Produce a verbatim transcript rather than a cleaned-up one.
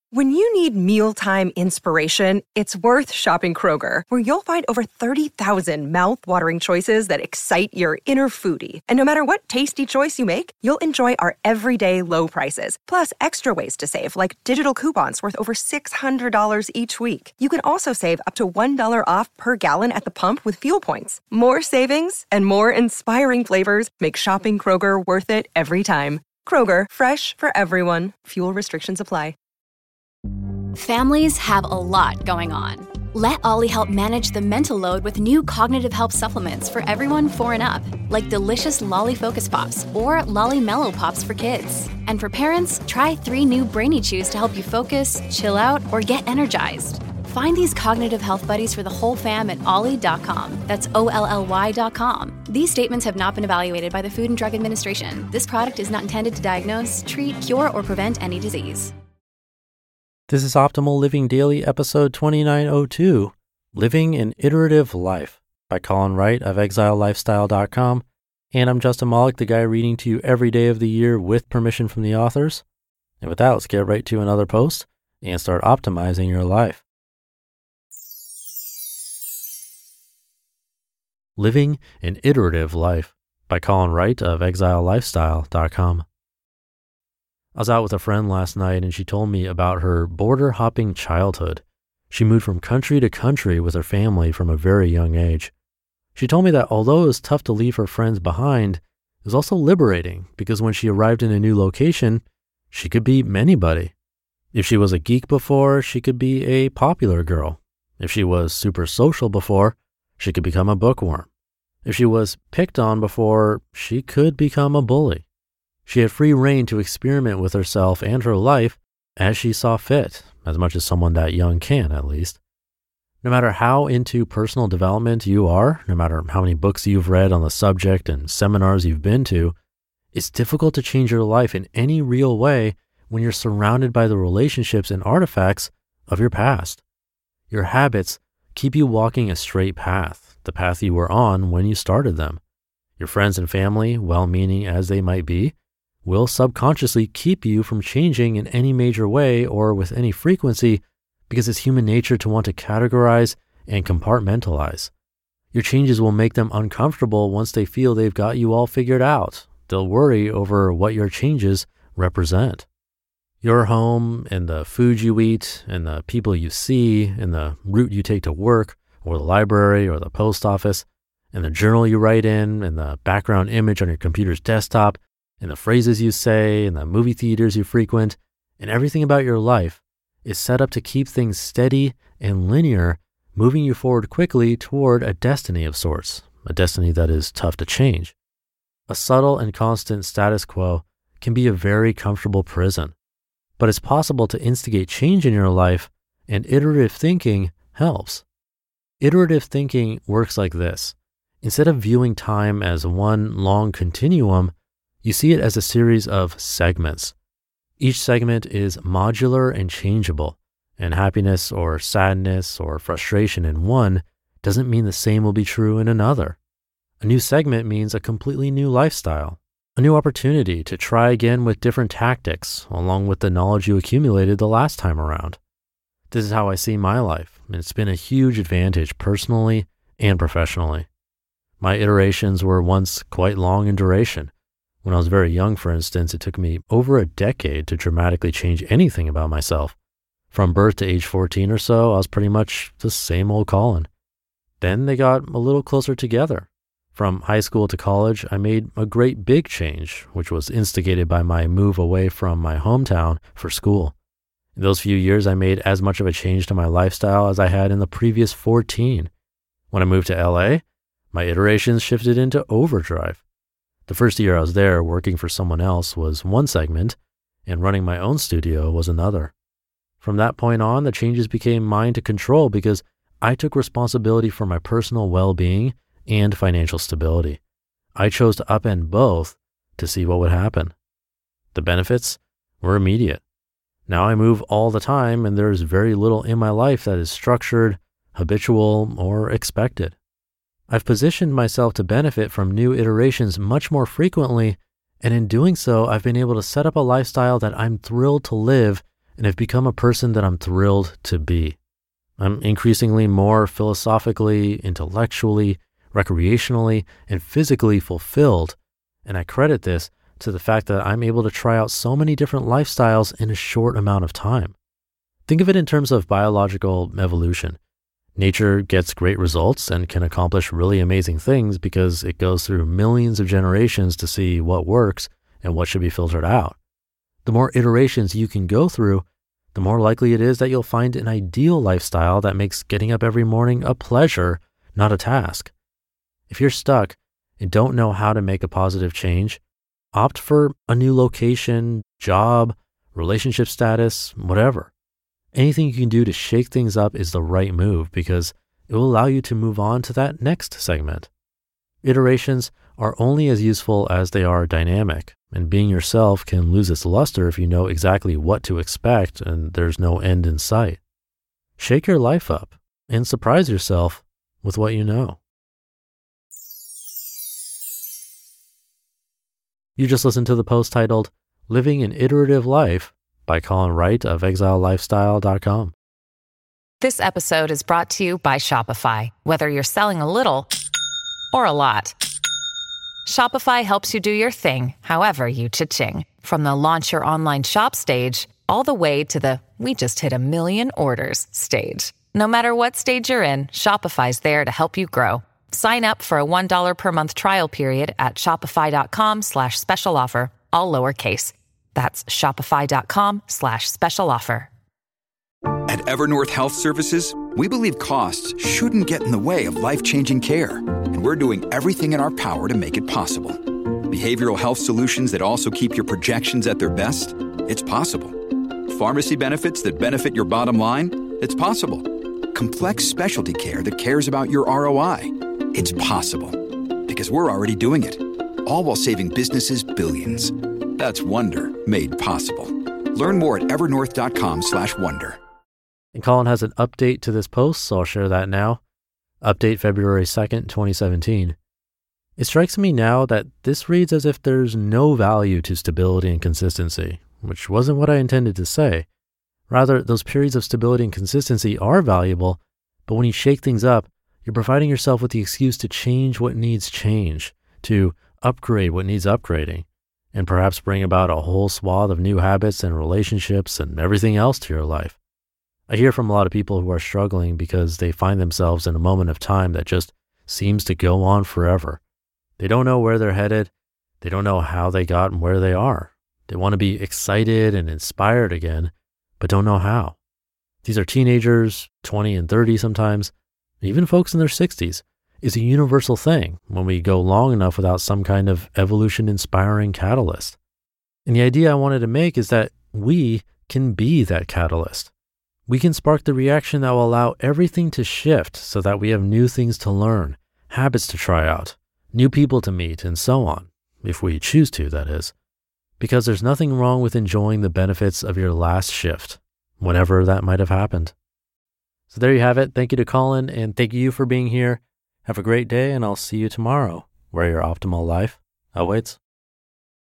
When you need mealtime inspiration, it's worth shopping Kroger, where you'll find over thirty thousand mouth-watering choices that excite your inner foodie. And no matter what tasty choice you make, you'll enjoy our everyday low prices, plus extra ways to save, like digital coupons worth over six hundred dollars each week. You can also save up to one dollar off per gallon at the pump with fuel points. More savings and more inspiring flavors make shopping Kroger worth it every time. Kroger, fresh for everyone. Fuel restrictions apply. Families have a lot going on. Let Ollie help manage the mental load with new cognitive help supplements for everyone four and up, like delicious Lolly Focus Pops or Lolly Mellow Pops for kids. And for parents, try three new Brainy Chews to help you focus, chill out, or get energized. Find these cognitive health buddies for the whole fam at ollie dot com. That's O L L Y dot com. These statements have not been evaluated by the Food and Drug Administration. This product is not intended to diagnose, treat, cure, or prevent any disease. This is Optimal Living Daily, episode twenty-nine oh two, Living an Iterative Life by Colin Wright of exile lifestyle dot com. And I'm Justin Malik, the guy reading to you every day of the year with permission from the authors. And with that, let's get right to another post and start optimizing your life. Living an Iterative Life by Colin Wright of exile lifestyle dot com. I was out with a friend last night and she told me about her border hopping childhood. She moved from country to country with her family from a very young age. She told me that although it was tough to leave her friends behind, it was also liberating because when she arrived in a new location, she could be anybody. If she was a geek before, she could be a popular girl. If she was super social before, she could become a bookworm. If she was picked on before, she could become a bully. She had free reign to experiment with herself and her life as she saw fit, as much as someone that young can, at least. No matter how into personal development you are, no matter how many books you've read on the subject and seminars you've been to, it's difficult to change your life in any real way when you're surrounded by the relationships and artifacts of your past. Your habits keep you walking a straight path, the path you were on when you started them. Your friends and family, well-meaning as they might be, will subconsciously keep you from changing in any major way or with any frequency because it's human nature to want to categorize and compartmentalize. Your changes will make them uncomfortable once they feel they've got you all figured out. They'll worry over what your changes represent. Your home and the food you eat and the people you see and the route you take to work or the library or the post office and the journal you write in and the background image on your computer's desktop and the phrases you say, and the movie theaters you frequent, and everything about your life is set up to keep things steady and linear, moving you forward quickly toward a destiny of sorts, a destiny that is tough to change. A subtle and constant status quo can be a very comfortable prison, but it's possible to instigate change in your life, and iterative thinking helps. Iterative thinking works like this. Instead of viewing time as one long continuum, you see it as a series of segments. Each segment is modular and changeable, and happiness or sadness or frustration in one doesn't mean the same will be true in another. A new segment means a completely new lifestyle, a new opportunity to try again with different tactics, along with the knowledge you accumulated the last time around. This is how I see my life, and it's been a huge advantage personally and professionally. My iterations were once quite long in duration. When I was very young, for instance, it took me over a decade to dramatically change anything about myself. From birth to age fourteen or so, I was pretty much the same old Colin. Then they got a little closer together. From high school to college, I made a great big change, which was instigated by my move away from my hometown for school. In those few years, I made as much of a change to my lifestyle as I had in the previous fourteen. When I moved to L A, my iterations shifted into overdrive. The first year I was there working for someone else was one segment, and running my own studio was another. From that point on, the changes became mine to control because I took responsibility for my personal well-being and financial stability. I chose to upend both to see what would happen. The benefits were immediate. Now I move all the time, and there's very little in my life that is structured, habitual, or expected. I've positioned myself to benefit from new iterations much more frequently, and in doing so, I've been able to set up a lifestyle that I'm thrilled to live and have become a person that I'm thrilled to be. I'm increasingly more philosophically, intellectually, recreationally, and physically fulfilled, and I credit this to the fact that I'm able to try out so many different lifestyles in a short amount of time. Think of it in terms of biological evolution. Nature gets great results and can accomplish really amazing things because it goes through millions of generations to see what works and what should be filtered out. The more iterations you can go through, the more likely it is that you'll find an ideal lifestyle that makes getting up every morning a pleasure, not a task. If you're stuck and don't know how to make a positive change, opt for a new location, job, relationship status, whatever. Anything you can do to shake things up is the right move because it will allow you to move on to that next segment. Iterations are only as useful as they are dynamic, and being yourself can lose its luster if you know exactly what to expect and there's no end in sight. Shake your life up and surprise yourself with what you know. You just listened to the post titled Living an Iterative Life by Colin Wright of exile lifestyle dot com. This episode is brought to you by Shopify. Whether you're selling a little or a lot, Shopify helps you do your thing, however you cha-ching. From the launch your online shop stage, all the way to the we just hit a million orders stage. No matter what stage you're in, Shopify's there to help you grow. Sign up for a one dollar per month trial period at shopify.com slash special offer, all lowercase. That's shopify.com slash special offer. At Evernorth Health Services, we believe costs shouldn't get in the way of life-changing care, and we're doing everything in our power to make it possible. Behavioral health solutions that also keep your projections at their best? It's possible. Pharmacy benefits that benefit your bottom line? It's possible. Complex specialty care that cares about your R O I? It's possible. Because we're already doing it. All while saving businesses billions. That's Wonder made possible. Learn more at evernorth.com slash wonder. And Colin has an update to this post, so I'll share that now. Update February second, twenty seventeen. It strikes me now that this reads as if there's no value to stability and consistency, which wasn't what I intended to say. Rather, those periods of stability and consistency are valuable, but when you shake things up, you're providing yourself with the excuse to change what needs change, to upgrade what needs upgrading, and perhaps bring about a whole swath of new habits and relationships and everything else to your life. I hear from a lot of people who are struggling because they find themselves in a moment of time that just seems to go on forever. They don't know where they're headed. They don't know how they got and where they are. They want to be excited and inspired again, but don't know how. These are teenagers, twenty and thirty sometimes, even folks in their sixties. Is a universal thing when we go long enough without some kind of evolution-inspiring catalyst. And the idea I wanted to make is that we can be that catalyst. We can spark the reaction that will allow everything to shift so that we have new things to learn, habits to try out, new people to meet, and so on, if we choose to, that is. Because there's nothing wrong with enjoying the benefits of your last shift, whenever that might have happened. So there you have it. Thank you to Colin, and thank you for being here. Have a great day, and I'll see you tomorrow, where your optimal life awaits.